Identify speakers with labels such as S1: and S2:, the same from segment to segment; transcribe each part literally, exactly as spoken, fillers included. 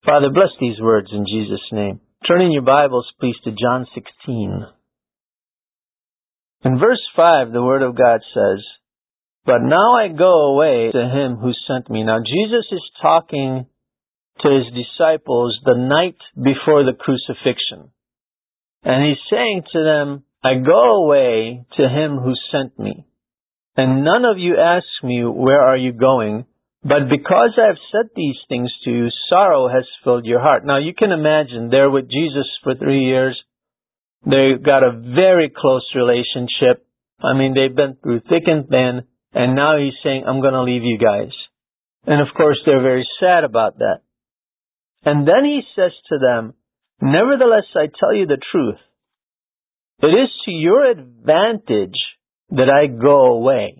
S1: Father, bless these words in Jesus' name. Turn in your Bibles, please, to John sixteen. In verse five, the Word of God says, "But now I go away to him who sent me." Now, Jesus is talking to his disciples the night before the crucifixion. And he's saying to them, "I go away to him who sent me. And none of you ask me, 'Where are you going?' But because I have said these things to you, sorrow has filled your heart." Now, you can imagine they're with Jesus for three years. They've got a very close relationship. I mean, they've been through thick and thin. And now he's saying, "I'm going to leave you guys." And of course, they're very sad about that. And then he says to them, "Nevertheless, I tell you the truth. It is to your advantage that I go away."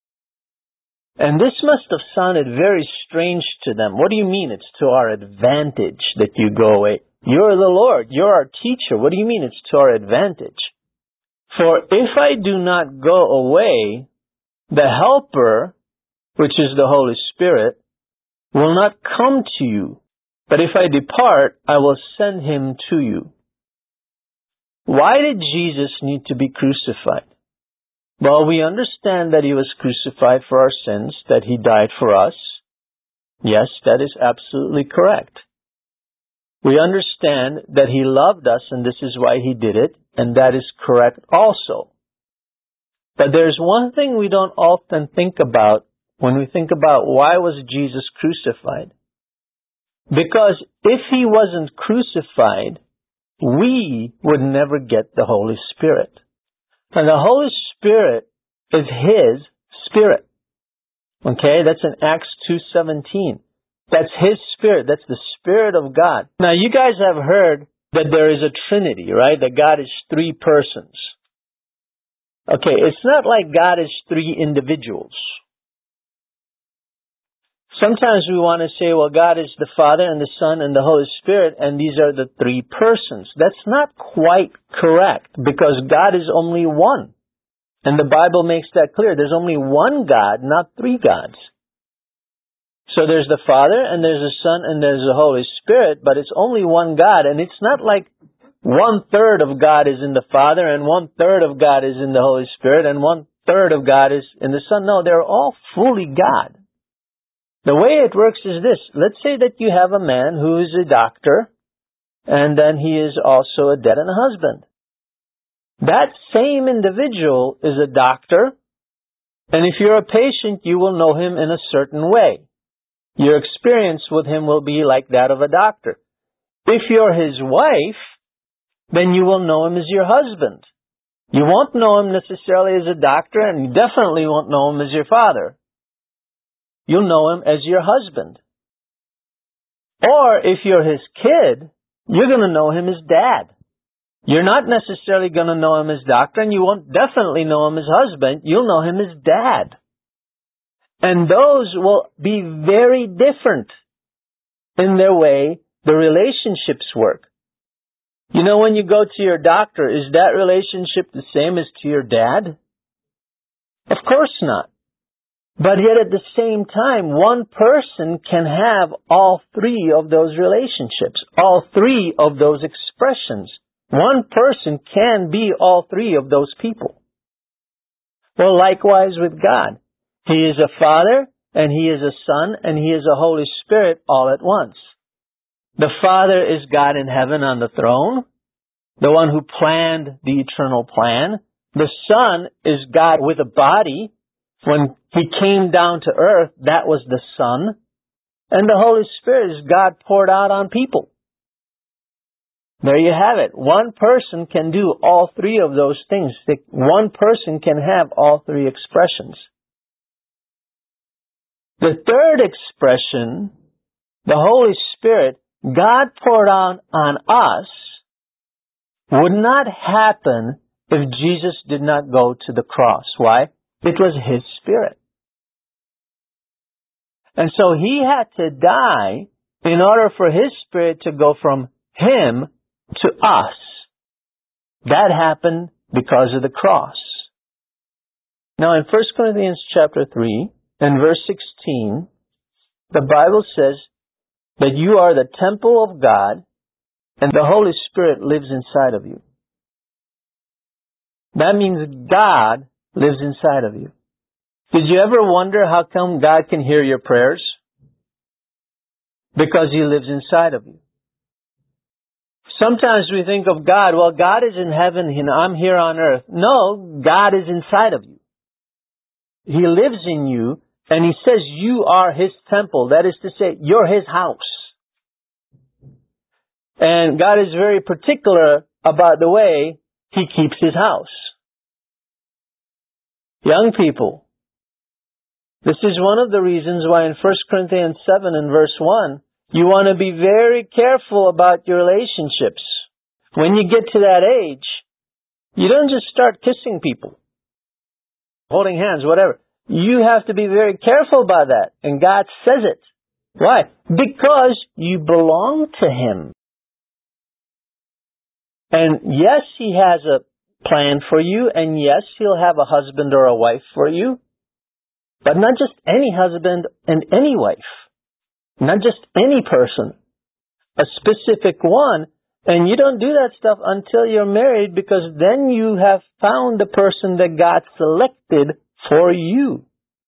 S1: And this must have sounded very strange to them. What do you mean it's to our advantage that you go away? You're the Lord. You're our teacher. What do you mean it's to our advantage? "For if I do not go away, the Helper, which is the Holy Spirit, will not come to you. But if I depart, I will send him to you." Why did Jesus need to be crucified? Well, we understand that he was crucified for our sins, that he died for us. Yes, that is absolutely correct. We understand that he loved us, and this is why he did it, and that is correct also. But there's one thing we don't often think about when we think about why was Jesus crucified. Because if he wasn't crucified, we would never get the Holy Spirit. And the Holy Spirit is his Spirit. Okay, that's in Acts two seventeen. That's his Spirit. That's the Spirit of God. Now, you guys have heard that there is a Trinity, right? That God is three persons. Okay, it's not like God is three individuals. Sometimes we want to say, well, God is the Father and the Son and the Holy Spirit, and these are the three persons. That's not quite correct, because God is only one. And the Bible makes that clear. There's only one God, not three gods. So there's the Father, and there's the Son, and there's the Holy Spirit, but it's only one God. And it's not like one third of God is in the Father, and one third of God is in the Holy Spirit, and one third of God is in the Son. No, they're all fully God. The way it works is this. Let's say that you have a man who is a doctor, and then he is also a dad and a husband. That same individual is a doctor, and if you're a patient, you will know him in a certain way. Your experience with him will be like that of a doctor. If you're his wife, then you will know him as your husband. You won't know him necessarily as a doctor, and you definitely won't know him as your father. You'll know him as your husband. Or if you're his kid, you're going to know him as dad. You're not necessarily going to know him as doctor, and you won't definitely know him as husband. You'll know him as dad. And those will be very different in their way the relationships work. You know, when you go to your doctor, is that relationship the same as to your dad? Of course not. But yet at the same time, one person can have all three of those relationships, all three of those expressions. One person can be all three of those people. Well, likewise with God. He is a Father, and He is a Son, and He is a Holy Spirit all at once. The Father is God in heaven on the throne, the one who planned the eternal plan. The Son is God with a body. When He came down to earth, that was the Son. And the Holy Spirit is God poured out on people. There you have it. One person can do all three of those things. One person can have all three expressions. The third expression, the Holy Spirit, God poured out on us, would not happen if Jesus did not go to the cross. Why? It was His Spirit. And so He had to die in order for His Spirit to go from Him to us. That happened because of the cross. Now in First Corinthians chapter three and verse sixteen, the Bible says, that you are the temple of God and the Holy Spirit lives inside of you. That means God lives inside of you. Did you ever wonder how come God can hear your prayers? Because He lives inside of you. Sometimes we think of God, well, God is in heaven and I'm here on earth. No, God is inside of you. He lives in you, and He says you are His temple. That is to say, you're His house. And God is very particular about the way He keeps His house. Young people, this is one of the reasons why in First Corinthians seven and verse one, you want to be very careful about your relationships. When you get to that age, you don't just start kissing people, holding hands, whatever. You have to be very careful about that. And God says it. Why? Because you belong to Him. And yes, He has a plan for you, and yes, He'll have a husband or a wife for you. But not just any husband and any wife. Not just any person. A specific one. And you don't do that stuff until you're married, because then you have found the person that God selected for you.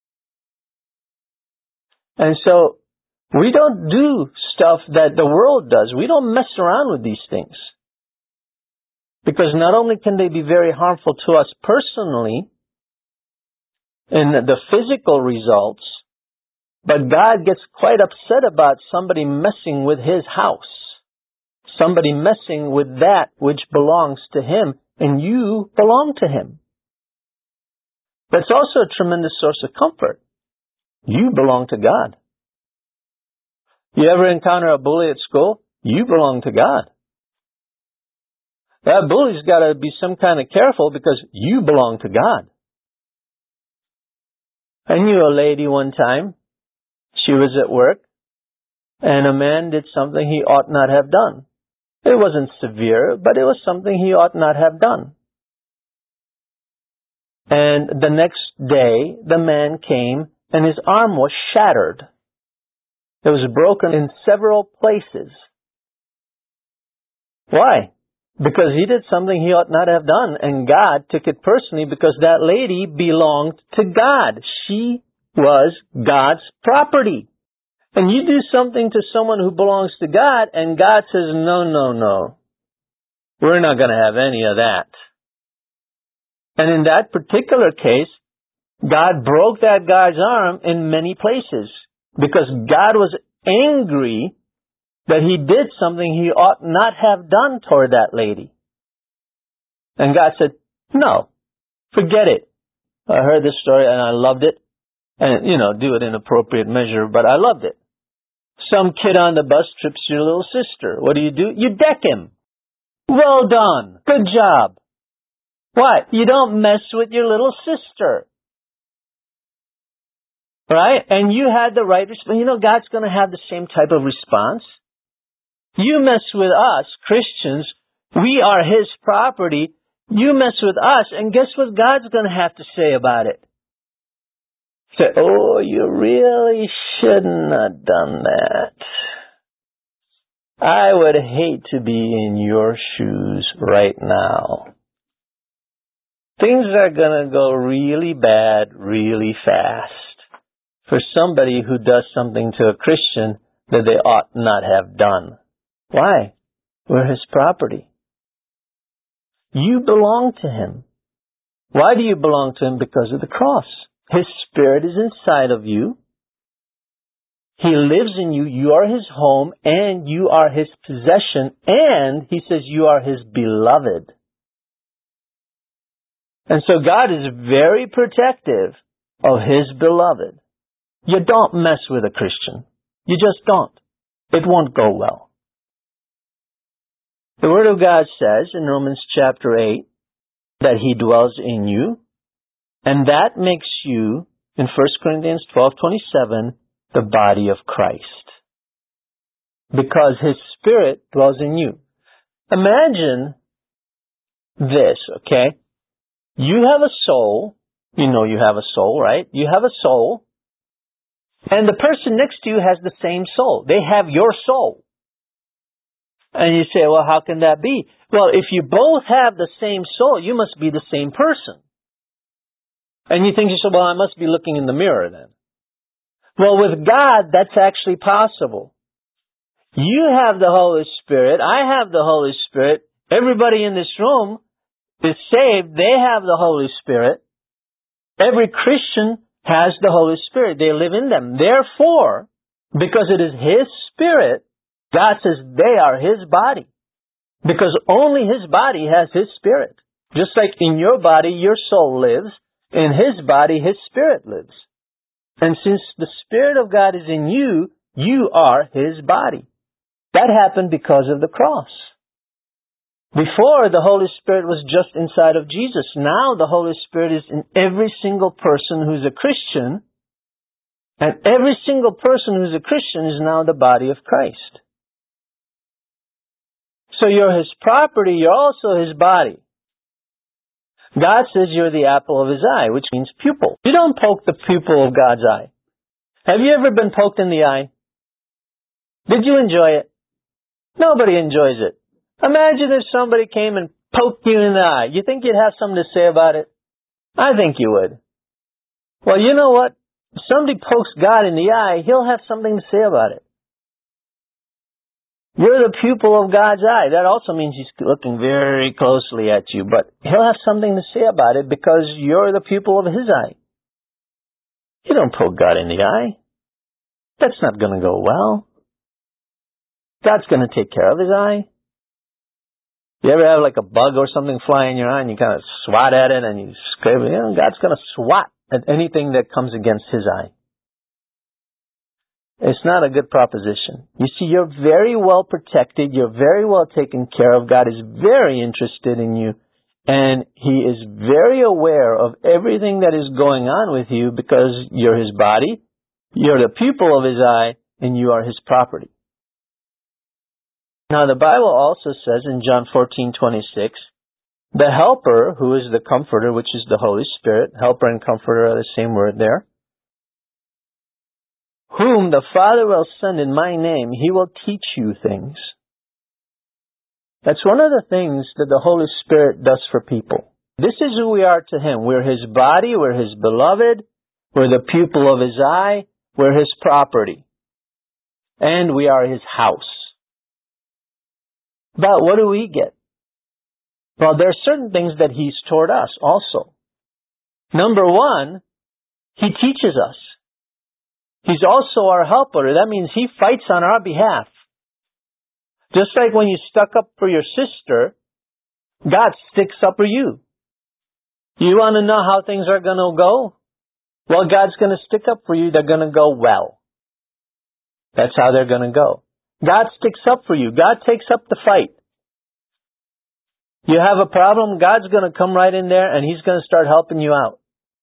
S1: And so, we don't do stuff that the world does. We don't mess around with these things. Because not only can they be very harmful to us personally, in the physical results, but God gets quite upset about somebody messing with His house. Somebody messing with that which belongs to Him, and you belong to Him. But it's also a tremendous source of comfort. You belong to God. You ever encounter a bully at school? You belong to God. That bully's got to be some kind of careful, because you belong to God. I knew a lady one time. She was at work, and a man did something he ought not have done. It wasn't severe, but it was something he ought not have done. And the next day, the man came, and his arm was shattered. It was broken in several places. Why? Because he did something he ought not have done, and God took it personally, because that lady belonged to God. She was God's property. And you do something to someone who belongs to God, and God says, no, no, no. We're not going to have any of that. And in that particular case, God broke that guy's arm in many places, because God was angry that he did something he ought not have done toward that lady. And God said, no, forget it. I heard this story and I loved it. And, you know, do it in appropriate measure, but I loved it. Some kid on the bus trips your little sister. What do you do? You deck him. Well done. Good job. Why? You don't mess with your little sister. Right? And you had the right response. You know, God's going to have the same type of response. You mess with us, Christians, we are His property. You mess with us, and guess what God's going to have to say about it? Say, oh, you really shouldn't have done that. I would hate to be in your shoes right now. Things are going to go really bad, really fast for somebody who does something to a Christian that they ought not have done. Why? We're His property. You belong to Him. Why do you belong to Him? Because of the cross. His Spirit is inside of you. He lives in you. You are His home, and you are His possession, and He says you are His beloved. And so God is very protective of His beloved. You don't mess with a Christian. You just don't. It won't go well. The Word of God says in Romans chapter eight that He dwells in you, and that makes you, in First Corinthians twelve twenty-seven, the body of Christ. Because His Spirit dwells in you. Imagine this, okay? You have a soul. You know you have a soul, right? You have a soul. And the person next to you has the same soul. They have your soul. And you say, well, how can that be? Well, if you both have the same soul, you must be the same person. And you think, well, I must be looking in the mirror then. Well, with God, that's actually possible. You have the Holy Spirit. I have the Holy Spirit. Everybody in this room is saved. They have the Holy Spirit. Every Christian has the Holy Spirit. They live in them. Therefore, because it is His Spirit, God says they are His body. Because only His body has His Spirit. Just like in your body, your soul lives. In His body, His Spirit lives. And since the Spirit of God is in you, you are His body. That happened because of the cross. Before, the Holy Spirit was just inside of Jesus. Now the Holy Spirit is in every single person who's a Christian. And every single person who's a Christian is now the body of Christ. So you're His property, you're also His body. God says you're the apple of His eye, which means pupil. You don't poke the pupil of God's eye. Have you ever been poked in the eye? Did you enjoy it? Nobody enjoys it. Imagine if somebody came and poked you in the eye. You think you'd have something to say about it? I think you would. Well, you know what? If somebody pokes God in the eye, He'll have something to say about it. You're the pupil of God's eye. That also means He's looking very closely at you, but He'll have something to say about it because you're the pupil of His eye. You don't poke God in the eye. That's not going to go well. God's going to take care of His eye. You ever have like a bug or something fly in your eye and you kind of swat at it and you scrape it? You know, God's going to swat at anything that comes against His eye. It's not a good proposition. You see, you're very well protected. You're very well taken care of. God is very interested in you. And He is very aware of everything that is going on with you because you're His body, you're the pupil of His eye, and you are His property. Now, the Bible also says in John fourteen twenty-six, the Helper, who is the Comforter, which is the Holy Spirit, Helper and Comforter are the same word there, whom the Father will send in my name, He will teach you things. That's one of the things that the Holy Spirit does for people. This is who we are to Him. We're His body, we're His beloved, we're the pupil of His eye, we're His property, and we are His house. But what do we get? Well, there are certain things that He's taught us also. Number one, He teaches us. He's also our helper. That means He fights on our behalf. Just like when you stuck up for your sister, God sticks up for you. You want to know how things are going to go? Well, God's going to stick up for you. They're going to go well. That's how they're going to go. God sticks up for you. God takes up the fight. You have a problem, God's going to come right in there and He's going to start helping you out.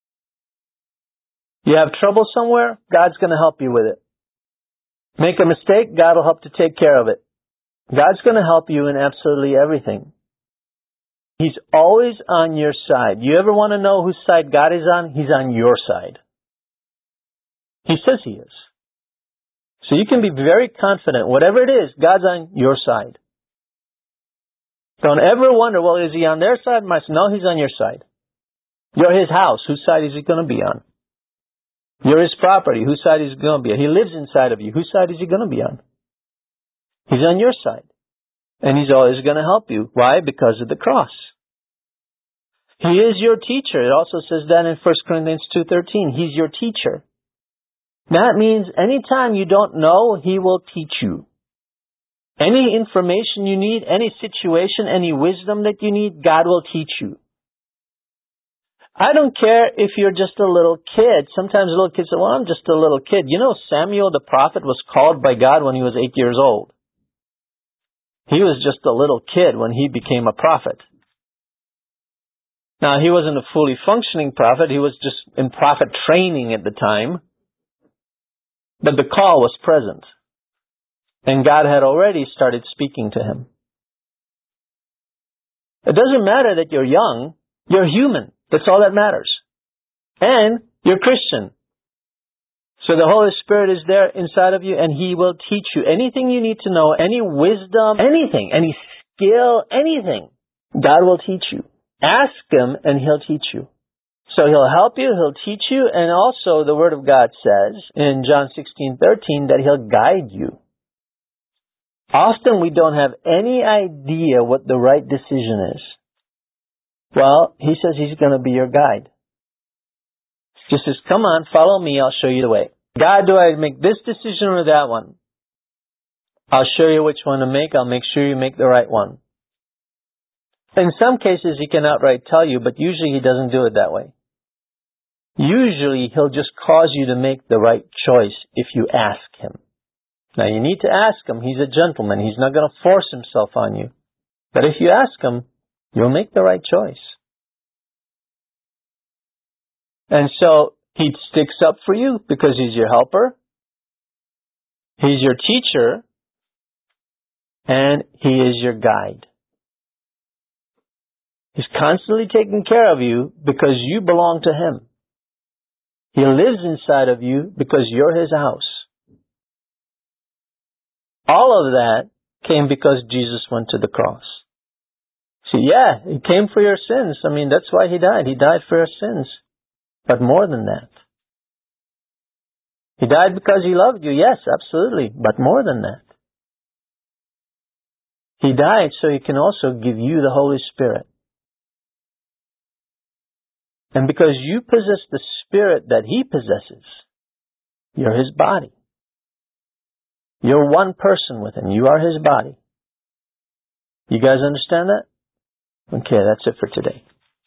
S1: You have trouble somewhere, God's going to help you with it. Make a mistake, God will help to take care of it. God's going to help you in absolutely everything. He's always on your side. You ever want to know whose side God is on? He's on your side. He says He is. So you can be very confident. Whatever it is, God's on your side. Don't ever wonder, well, is He on their side? No, He's on your side. You're His house. Whose side is He going to be on? You're His property. Whose side is He going to be on? He lives inside of you. Whose side is He going to be on? He's on your side. And He's always going to help you. Why? Because of the cross. He is your teacher. It also says that in First Corinthians two thirteen. He's your teacher. That means anytime you don't know, He will teach you. Any information you need, any situation, any wisdom that you need, God will teach you. I don't care if you're just a little kid. Sometimes little kids say, well, I'm just a little kid. You know, Samuel the prophet was called by God when he was eight years old. He was just a little kid when he became a prophet. Now, he wasn't a fully functioning prophet. He was just in prophet training at the time. But the call was present. And God had already started speaking to him. It doesn't matter that you're young. You're human. That's all that matters. And you're Christian. So the Holy Spirit is there inside of you, and He will teach you anything you need to know, any wisdom, anything, any skill, anything. God will teach you. Ask Him, and He'll teach you. So He'll help you, He'll teach you, and also the Word of God says in John sixteen thirteen that He'll guide you. Often we don't have any idea what the right decision is. Well, He says He's going to be your guide. He says, come on, follow me, I'll show you the way. God, do I make this decision or that one? I'll show you which one to make, I'll make sure you make the right one. In some cases He can outright tell you, but usually He doesn't do it that way. Usually He'll just cause you to make the right choice if you ask Him. Now you need to ask Him. He's a gentleman. He's not going to force Himself on you. But if you ask Him, you'll make the right choice. And so He sticks up for you because He's your helper. He's your teacher. And He is your guide. He's constantly taking care of you because you belong to Him. He lives inside of you because you're His house. All of that came because Jesus went to the cross. See, yeah, He came for your sins. I mean, that's why He died. He died for your sins. But more than that. He died because He loved you. Yes, absolutely. But more than that. He died so He can also give you the Holy Spirit. And because you possess the Spirit that He possesses, you're His body. You're one person with Him. You are His body. You guys understand that? Okay, that's it for today.